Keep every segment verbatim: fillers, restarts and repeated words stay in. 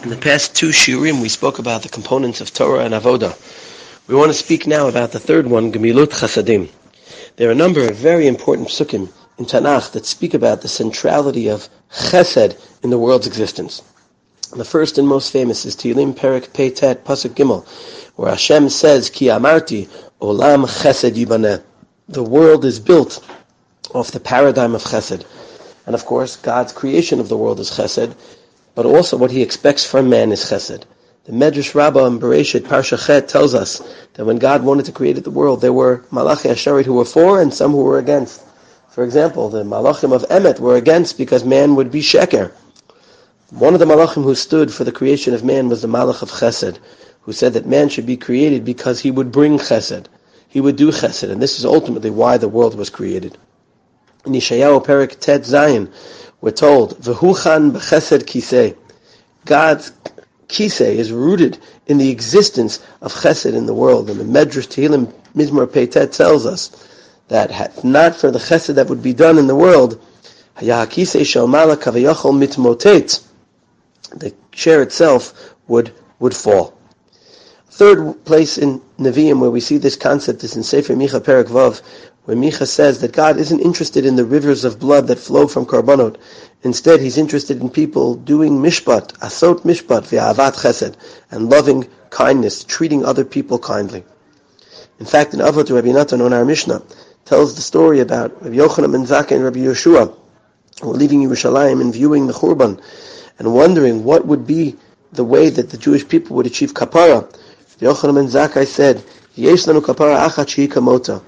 In the past two shiurim, we spoke about the components of Torah and Avodah. We want to speak now about the third one, Gemilut Chasadim. There are a number of very important psukim in Tanakh that speak about the centrality of Chesed in the world's existence. The first and most famous is Tehillim Perek Pei Tet Pasuk Gimel, where Hashem says, Ki Amarti Olam Chesed Yibaneh. The world is built off the paradigm of Chesed. And of course, God's creation of the world is Chesed, but also what He expects from man is Chesed. The Medrash Rabbah in Bereshit Parsha Chet tells us that when God wanted to create the world, there were Malachi Asharit who were for and some who were against. For example, the Malachim of Emet were against because man would be Sheker. One of the Malachim who stood for the creation of man was the Malach of Chesed, who said that man should be created because he would bring Chesed. He would do Chesed, and this is ultimately why the world was created. In Yeshayahu Perek Tet Zayin, we're told, V'huchan b'chesed kisei. God's kisei is rooted in the existence of chesed in the world. And the Medrash Tehillim Mizmor Pei Tet tells us that had not for the chesed that would be done in the world, Hayah kisei shel mala kavayachol mitmotet, the chair itself would would fall. Third place in Nevi'im where we see this concept is in Sefer Micha Perek Vav, where Micha says that God isn't interested in the rivers of blood that flow from Karbanot. Instead, He's interested in people doing mishpat, asot mishpat, v'ahavat chesed, and loving kindness, treating other people kindly. In fact, in Avot Rabbi Natan on our Mishnah tells the story about Rabbi Yochanan ben Zakkai and Rabbi Yeshua who were leaving Yerushalayim and viewing the Churban and wondering what would be the way that the Jewish people would achieve kapara. Rabbi Yochanan ben Zakkai said, Yesh lanu kapara achat shehi kamota.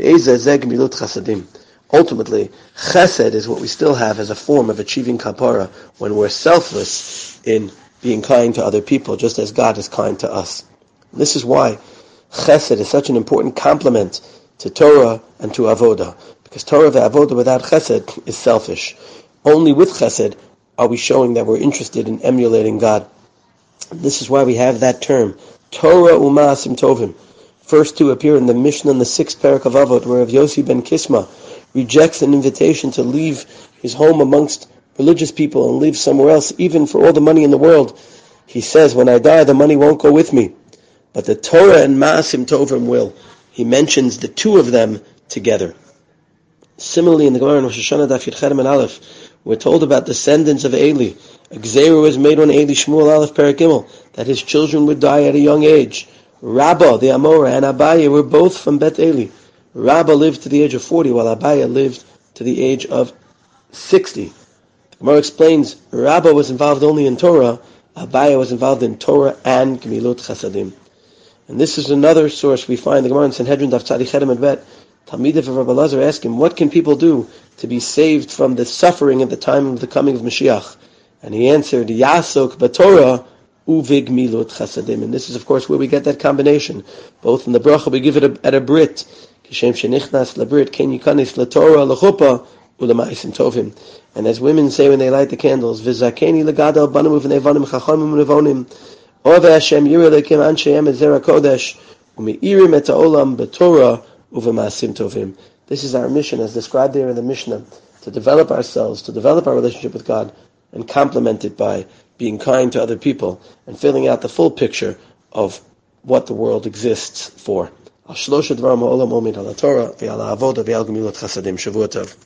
Ultimately, chesed is what we still have as a form of achieving kapara when we're selfless in being kind to other people, just as God is kind to us. And this is why chesed is such an important complement to Torah and to avodah, because Torah and avodah without chesed is selfish. Only with chesed are we showing that we're interested in emulating God. And this is why we have that term, Torah u'ma'asim tovim. First two appear in the Mishnah in the sixth parak of Avot, where Rav Yossi ben Kisma rejects an invitation to leave his home amongst religious people and live somewhere else, even for all the money in the world. He says, when I die, the money won't go with me. But the Torah and Ma'asim Tovim will. He mentions the two of them together. Similarly, in the Gemara in Rosh Hashanah Daf Yud Chet and Aleph, we're told about descendants of Eli. A Gzeira was made on Eli Shmuel Aleph Perek Gimel, that his children would die at a young age. Rabbah, the Amora, and Abaye were both from Bet Eli. Rabbah lived to the age of forty, while Abaye lived to the age of sixty. The Gemara explains, Rabbah was involved only in Torah, Abaye was involved in Torah and Gemilut Chasadim. And this is another source we find, the Gemara in Sanhedrin Daf Tzadi Chet and Bet. Talmidav of Rabbi Lazar asked him, what can people do to be saved from the suffering at the time of the coming of Mashiach? And he answered, Yasok b'Torah, Uvig Milut Chasadim. And this is, of course, where we get that combination. Both in the bracha, we give it a, at a Brit. Kishem shenichnas labrit, ken yikanis laTorah lachuppah ulamaisim tovim. And as women say when they light the candles, V'zakeni legadal banim uvnei vanim chachamim unevonim, Ove Hashem yireh lekim ansheim et zera kodesh, u'meirim et ha'olam b'Torah uv'maasim tovim. This is our mission, as described there in the Mishnah, to develop ourselves, to develop our relationship with God, and complement it by being kind to other people, and filling out the full picture of what the world exists for. Al shlosha dvarim ha'olam omid ala Torah, ve'ala avodah, ve'al gemilut chasadim. Shavua tov.